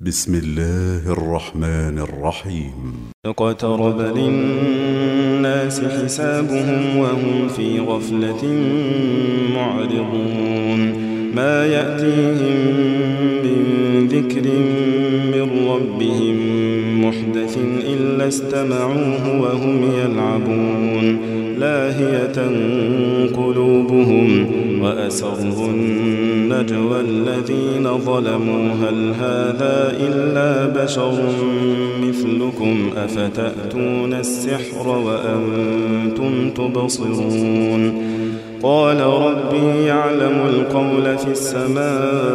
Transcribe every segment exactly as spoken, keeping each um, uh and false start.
بسم الله الرحمن الرحيم. اقترب للناس حسابهم وهم في غفلة معرضون ما يأتيهم من ذكر من ربهم محدث إلا استمعوه وهم يلعبون لاهية قلوبهم وأسروا النجوى الذين ظلموا هل هذا إلا بشر مثلكم أفتأتون السحر وأنتم تبصرون قال ربي يعلم القول في السماء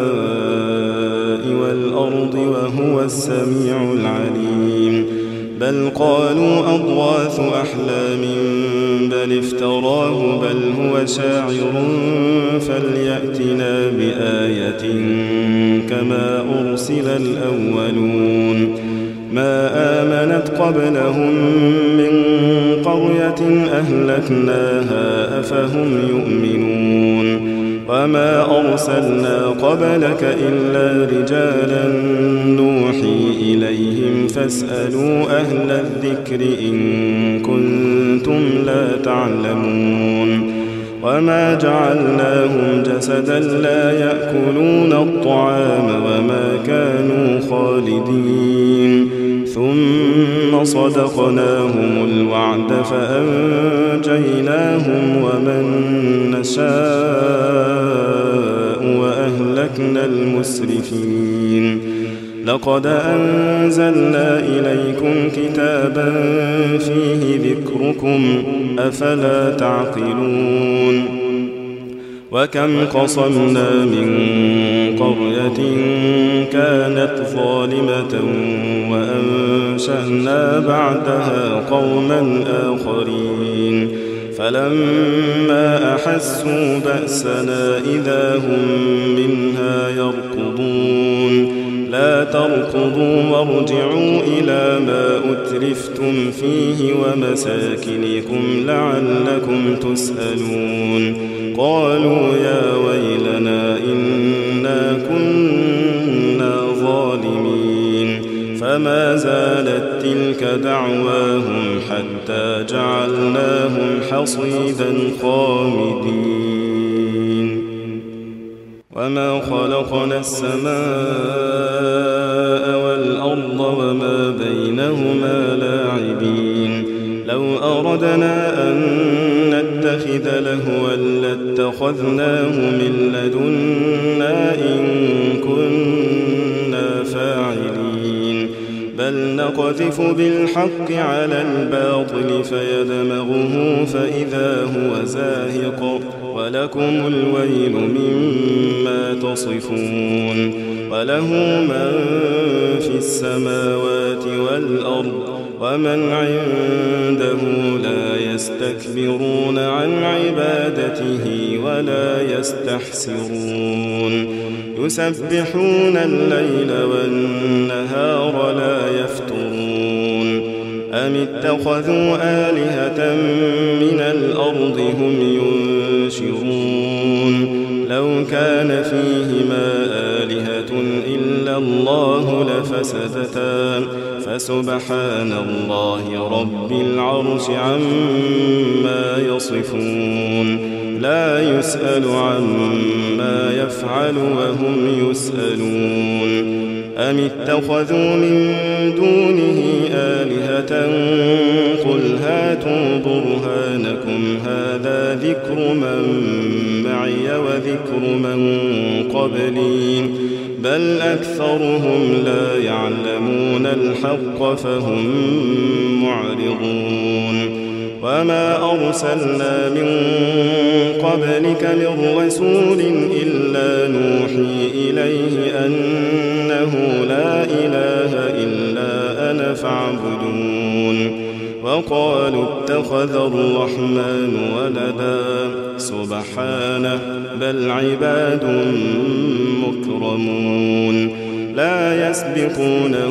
والأرض وهو السميع العليم بل قالوا أضغاث أحلام بل افتراه بل هو شاعر فليأتنا بآية كما أرسل الأولون ما آمنت قبلهم من قرية أهلكناها أفهم يؤمنون وما أرسلنا قبلك إلا رجالا نوحي إليهم فاسألوا أهل الذكر إن كنتم لا تعلمون وما جعلناهم جسدا لا يأكلون الطعام وما كانوا خالدين ثم صدقناهم الوعد فأنجيناهم ومن نشاء وأهلكنا المسرفين لقد أنزلنا إليكم كتابا فيه ذكركم أفلا تعقلون وكم قصمنا من قرية كانت ظالمة وأنشأنا بعدها قوما آخرين فلما أحسوا بأسنا إذا هم منها يركضون لا تركضوا وارجعوا إلى ما أترفتم فيه ومساكنكم لعلكم تسألون قالوا يا ويلنا إنا كنا ظالمين فما زالت تلك دعواهم حتى جعلناهم حصيدا خامدين وما خلقنا السماء والأرض وما بينهما لاعبين لو أردنا أن نتخذ لهوا لاتخذناه من لدنا إن كنا فاعلين بل نقذف بالحق على الباطل فيدمغه فإذا هو زاهق ولكم الويل مما تصفون وله من في السماوات والأرض ومن عنده لا يستكبرون عن عبادته ولا يستحسرون يسبحون الليل والنهار لا يفترون أم اتخذوا آلهة من الأرض هم ينشرون لو كان فيهما آلهة إلا الله لفسدتا فسبحان الله رب العرش عما يصفون لا يسأل عما يفعل وهم يسألون أم اتخذوا من دونه آلهة قل هاتوا برهانكم هذا ذكر من معي وذكر من قبلي بل أكثرهم لا يعلمون الحق فهم معرضون وما أرسلنا من قبلك من رسول إلا نوحي إليه أنه لا إله إلا أنا فاعبدون وقالوا اتخذ الرحمن ولدا سبحانه بل عباد مكرمون لا يسبقونه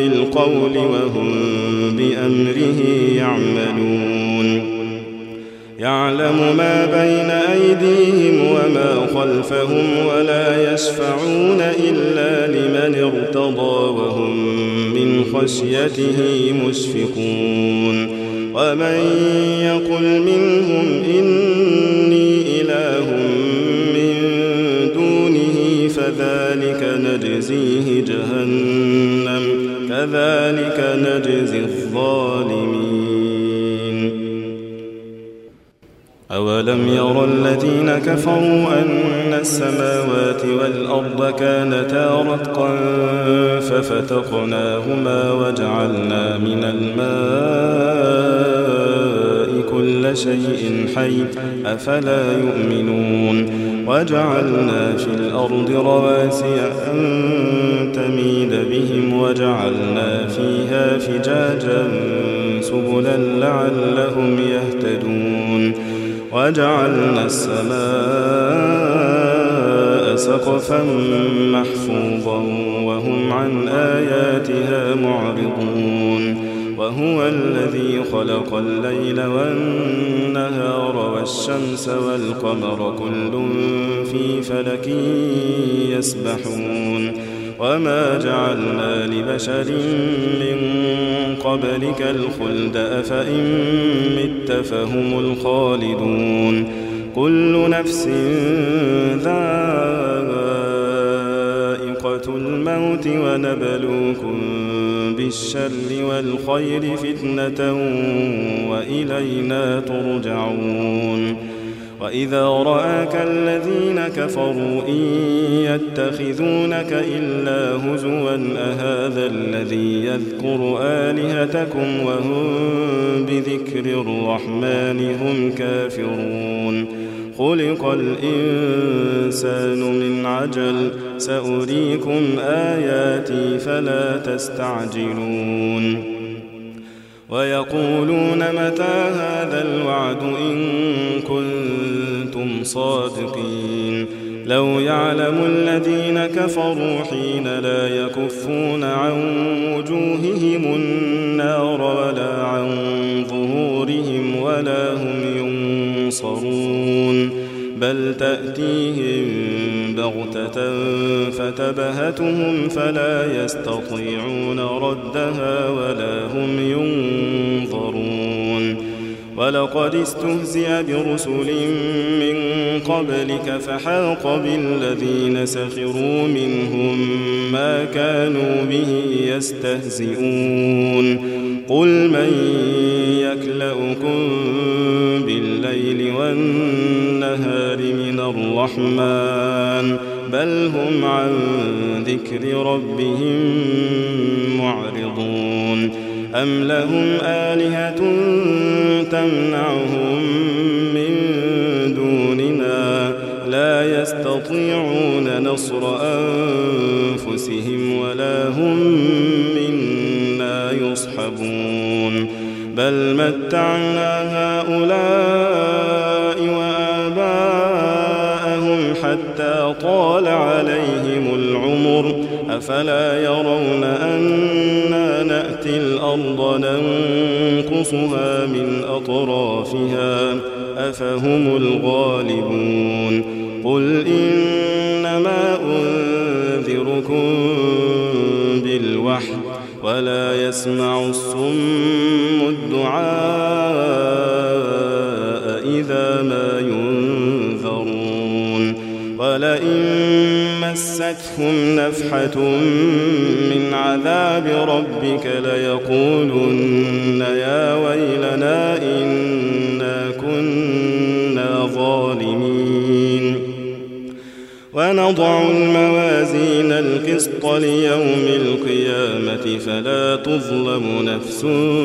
بالقول وهم بأمره يعملون يعلم ما بين أيديهم وما خلفهم ولا يشفعون إلا لمن ارتضى وهم من خشيته مشفقون ومن يقل منهم إني إله من دونه فذلك نجزيه جهنم كذلك نجزي الظالمين أولم ير الذين كفروا أن السماوات والأرض كانتا رتقا ففتقناهما وجعلنا من الماء كل شيء حي أفلا يؤمنون وجعلنا في الأرض رواسي أن تميد بهم وجعلنا فيها فجاجا سبلا لعلهم يهتدون وجعلنا السماء سقفا محفوظا وهم عن آياتها معرضون وهو الذي خلق الليل والنهار والشمس والقمر كل في فلك يسبحون وما جعلنا لبشر من قبلك الخلد أفإن مت فهم الخالدون كل نفس ذائقة الموت ونبلوكم بالشر والخير فتنة وإلينا ترجعون وإذا رآك الذين كفروا إن يتخذونك إلا هزوا أهذا الذي يذكر آلهتكم وهم بذكر الرحمن هم كافرون خلق الإنسان من عجل سأريكم آياتي فلا تستعجلون ويقولون متى هذا الوعد إن كنتم صادقين لو يعلم الذين كفروا حين لا يكفون عن وجوههم النار ولا عن ظهورهم ولا هم ينصرون بل تأتيهم بغتة فتبهتهم فلا يستطيعون ردها ولا هم ينظرون ولقد استهزئ برسل من قبلك فحاق بالذين سخروا منهم ما كانوا به يستهزئون قل من يكلؤكم بالليل والنهار من الرحمن بل هم عن ذكر ربهم معرضون أم لهم آلهة تمنعهم من دوننا لا يستطيعون نصر أنفسهم ولا هم منا يصحبون بل متعنا هؤلاء وآباءهم حتى طال عليهم العمر أفلا يرون أنا نأتي الأرض ننقصها من أطرافها أفهم الغالبون قل إنما أنذركم بالوحي ولا يسمع الصم الدعاء إذا ما ينذرون ولئن مستهم نفحة من عذاب ربك ليقولن يا ويلنا إنا كنا ظالمين ونضع الموازين القسط ليوم القيامة فلا تظلم نفس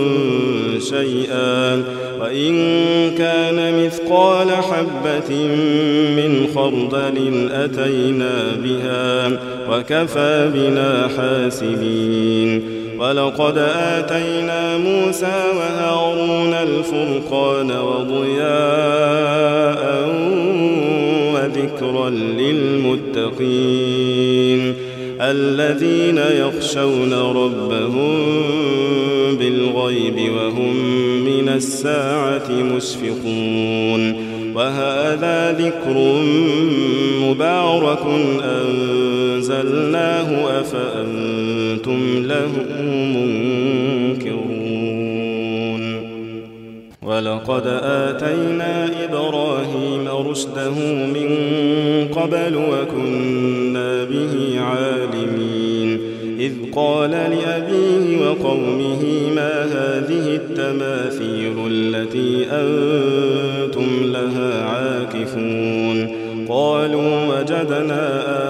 شيئا وإن كان مثقال حبة من خردل أتينا بها وكفى بنا حاسبين ولقد آتينا موسى وهارون الفرقان وضياء وذكرا للمتقين الذين يخشون ربهم بالغيب وهم من الساعة مشفقون وهذا ذكر مبارك أنزلناه أفأنتم له منكرون ولقد آتينا إبراهيم رشده من قبل وكنا به عالمين إذ قال لأبيه وقومه ما هذه التماثيل التي أنتم لها عاكفون قالوا وجدنا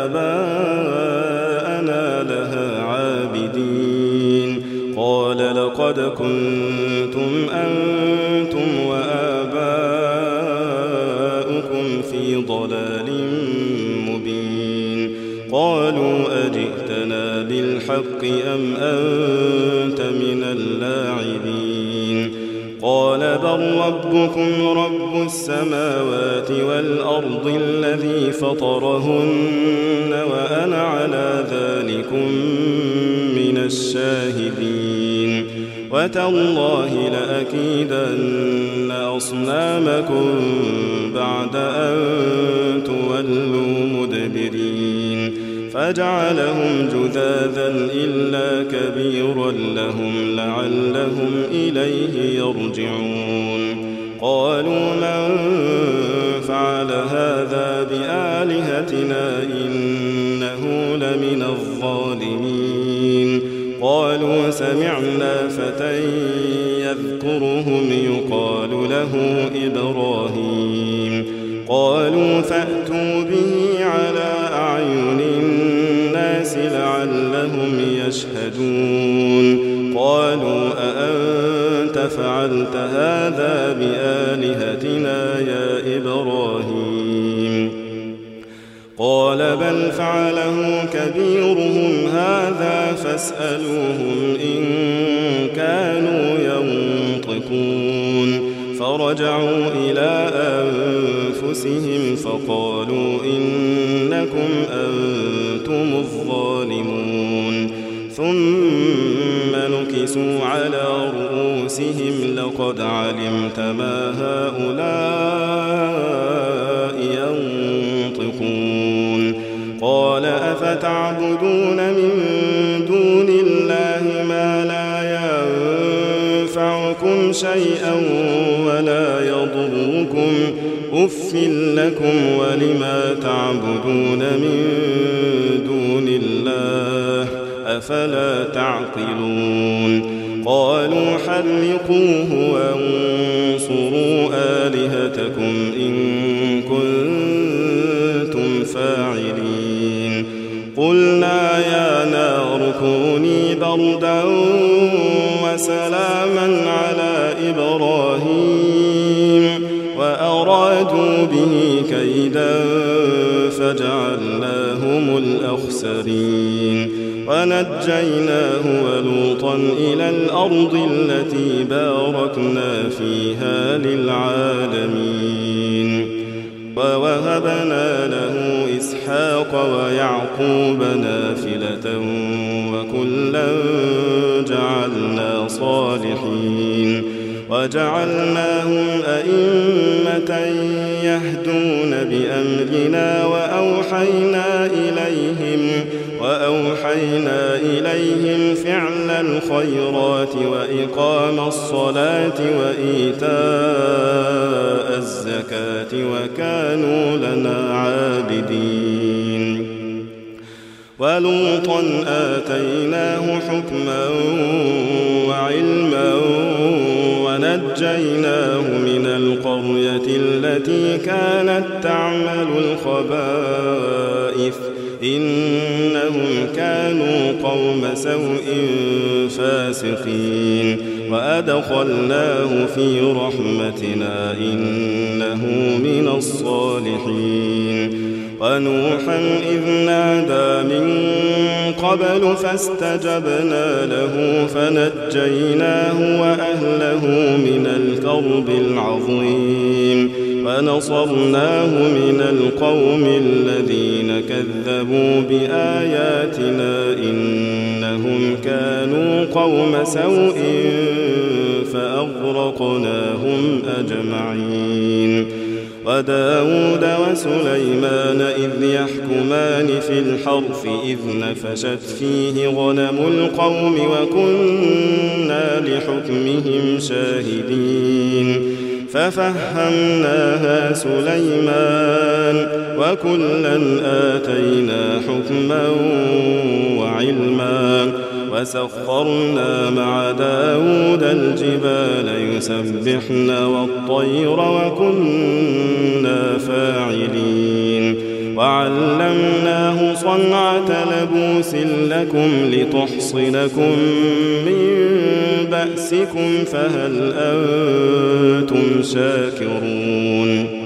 آباءنا لها عابدين قال لقد كنتم أنتم وآباؤكم في ضلال مبين قالوا أجئتنا بالحق أم أنت من اللاعبين قال بل ربكم رب السماوات والأرض الذي فطرهن وأنا على ذلكم من الشاهدين وتالله لأكيدن أصنامكم بعد أن تولوا مدبرين فجعلهم جذاذا إلا كبيرا لهم لعلهم إليه يرجعون قالوا من فعل هذا بآلهتنا إنه لمن الظالمين قالوا سمعنا فتى يذكرهم يقال له إبراهيم قالوا فأتوا به على أعين الناس لعلهم يشهدون قالوا أأنت فعلت هذا بآلهتنا يا إبراهيم قال بل فعله كبيرهم هذا فاسألوهم إن كانوا ينطقون فرجعوا إلى أنفسهم فقالوا إنكم أنتم الظالمون ثم نكسوا على رؤوسهم لقد علمت ما هؤلاء ينطقون قال أفتعبدون من دون الله ما لا ينفعكم شيئا ولا يضركم أف لكم ولما تعبدون من دون الله أفلا تعقلون قالوا حرقوه وانصروا آلهتكم إن كنتم فاعلين قلنا يا نار كوني بردا وسلاما على إبراهيم وأرادوا به كيدا فجعلناهم الأخسرين ونجيناه ولوطا إلى الأرض التي باركنا فيها للعالمين ووهبنا له إسحاق ويعقوب نافلة وكلا جعلنا صالحين وجعلناهم أئمة يهدون بأمرنا وأوحينا إليهم وأوحينا إليهم فعل الخيرات وإقام الصلاة وإيتاء الزكاة وكانوا لنا عابدين ولوطا آتيناه حكما وعلما ونجيناه من القرية التي كانت تعمل الخبائث إنهم كانوا قوم سوء فاسقين وأدخلناه في رحمتنا إنه من الصالحين ونوحا إذ نادى من قبل فاستجبنا له فنجيناه وأهله من الكرب العظيم ونصرناه من القوم الذين كذبوا بآياتنا إنهم كانوا قوم سوء فأغرقناهم أجمعين. وداود وسليمان إذ يحكمان في الحرث إذ نفشت فيه غنم القوم وكنا لحكمهم شاهدين ففهمناها سليمان وكلا آتينا حكما وعلما وسخرنا مع داود الجبال يسبحن والطير وكنا فاعلين وعلمناه صنعة لبوس لكم لتحصنكم من بأسكم فهل أنتم شاكرون.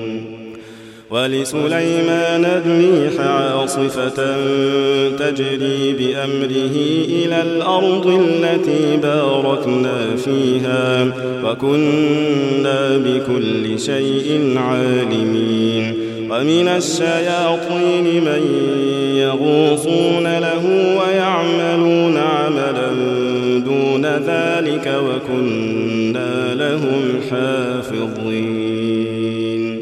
ولسليمان الريح عاصفة تجري بأمره إلى الأرض التي باركنا فيها وكنا بكل شيء عالمين. ومن الشياطين من يغوصون له ويعملون عملا دون ذلك وكنا لهم حافظين.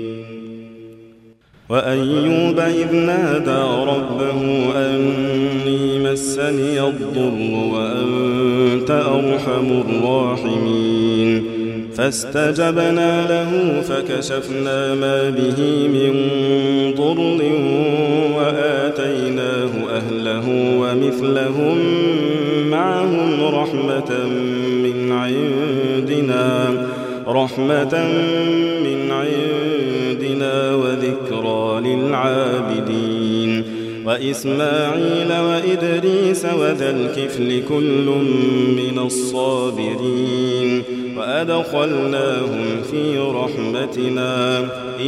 وأيوب إذ نادى ربه أني مسني الضر وأنت أرحم الراحمين فاستجبنا له فكشفنا ما به من ضر وآتيناه أهله ومثلهم معهم رحمة من عندنا رحمة من عندنا وذكرى للعابدين. وإسماعيل وإدريس وذا الكفل كل من الصابرين وأدخلناهم في رحمتنا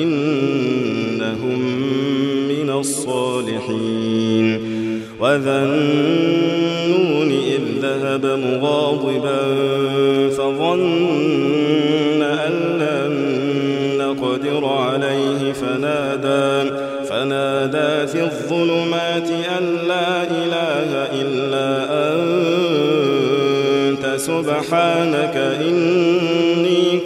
إنهم من الصالحين. وذا النون إذ ذهب مغاضبا فظن أن لن نقدر عليه فنادى فنادى في الظلمات أن لا إله إلا أنت سبحانك إني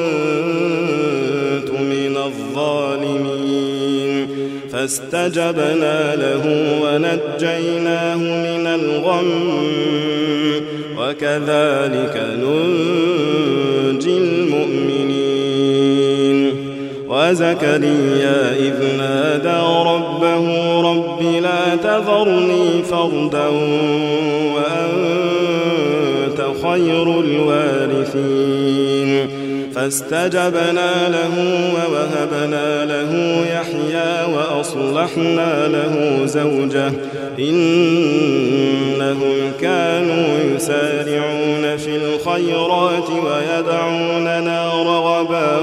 كنت من الظالمين. فاستجبنا له ونجيناه من الغم وكذلك ننجي المؤمنين. وزكريا إذ نادى ربه رب لا تذرني فردا وأنت خير الوارثين فاستجبنا له ووهبنا له يحيى وأصلحنا له زوجه إنهم كانوا يسارعون في الخيرات ويدعوننا رغبا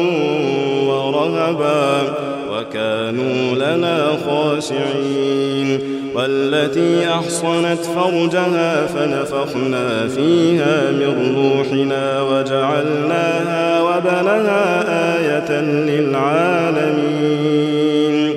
ورهبا وكانوا لنا خاشعين. والتي أحصنت فرجها فنفخنا فيها من روحنا وجعلناها وبنها آية للعالمين.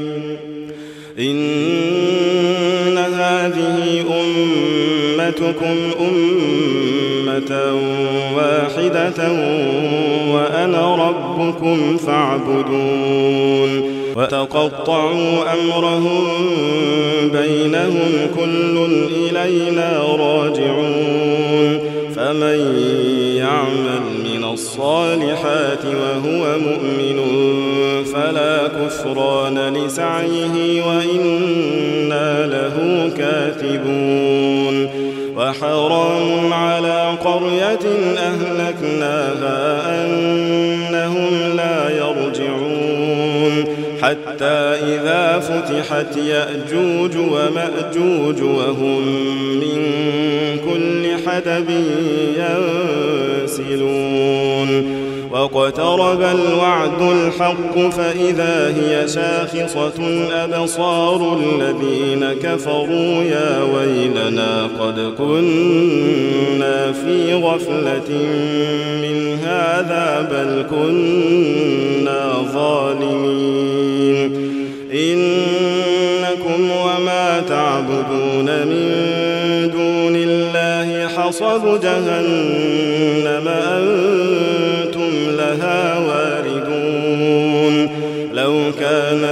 إن هذه أمتكم أمة واحدة وأنا ربكم فاعبدون. وتقطعوا أمرهم بينهم كل إلينا راجعون. فمن يعمل من الصالحات وهو مؤمن فلا كفران لسعيه وإنا له كاتبون. وحرام على قرية أهلكناها أنهم لا يرجعون حتى إذا فتحت يأجوج ومأجوج وهم من كل حدب ينسلون. واقترب الوعد الحق فإذا هي شاخصة أبصار الذين كفروا يا ويلنا قد كنا في غفلة من هذا بل كنا ظالمين إنكم وما تعبدون من دون الله حصب جهنم أنتم لها واردون لو كان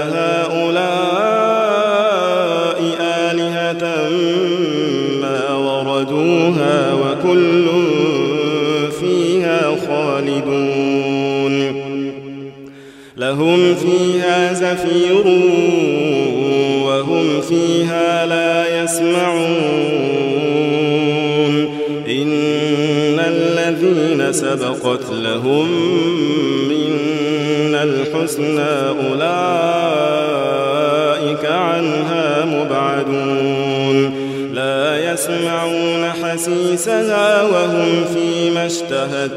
هؤلاء آلهة ما وردوها وكل فيها خالدون لهم فيها زفير وهم فيها لا يسمعون إن الذين سبقت لهم منا الحسنى أولئك عنها مبعدون لا يسمعون حسيسها وهم فيما اشتهت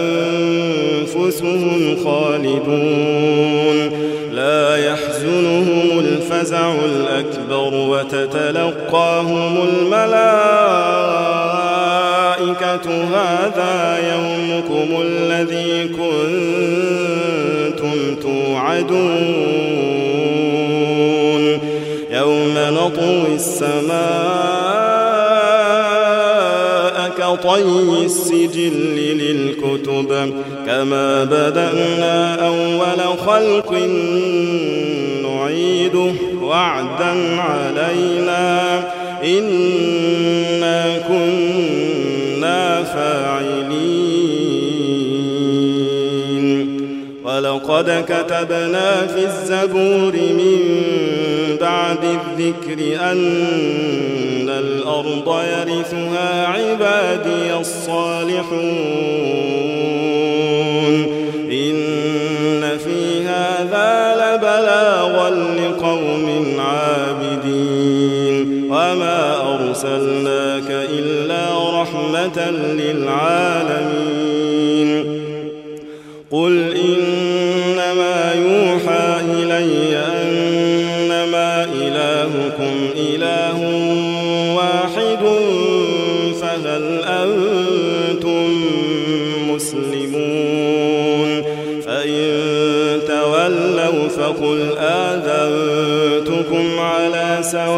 أنفسهم خالدون لا يحزنهم الفزع الأكبر وتتلقاهم الملائكة هذا يومكم الذي كنتم توعدون يوم نطوي السماء كطي السجل للكتب كما بدأنا أول خلق نعيده وعدا علينا إنا كنا فاعلين ولقد كتبنا في الزبور من بعد الذكر أن الأرض يرثها عبادي الصالحون إن في هذا لبلاغا لقوم عابدين وما أرسلناك إلا رحمة للعالمين قل إنما يوحى إلي أنما إلهكم إله واحد فهل أنتم مسلمون فإن تولوا فقل آذنتكم على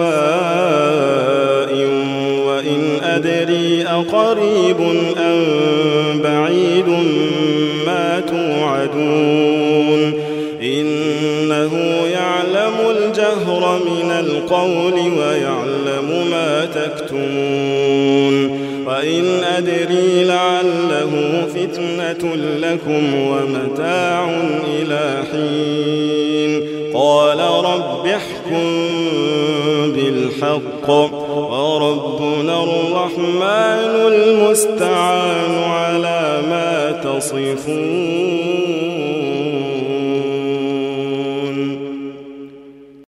سواء وإن أدري أقريب أم بعيد ما توعدون إنه يعلم الجهر من القول ويعلم ما تكتمون وإن أدري لعله فتنة لكم ومتاع إلى حين قال رب احكم بالحق وربنا الرحمن المستعان على ما تصفون.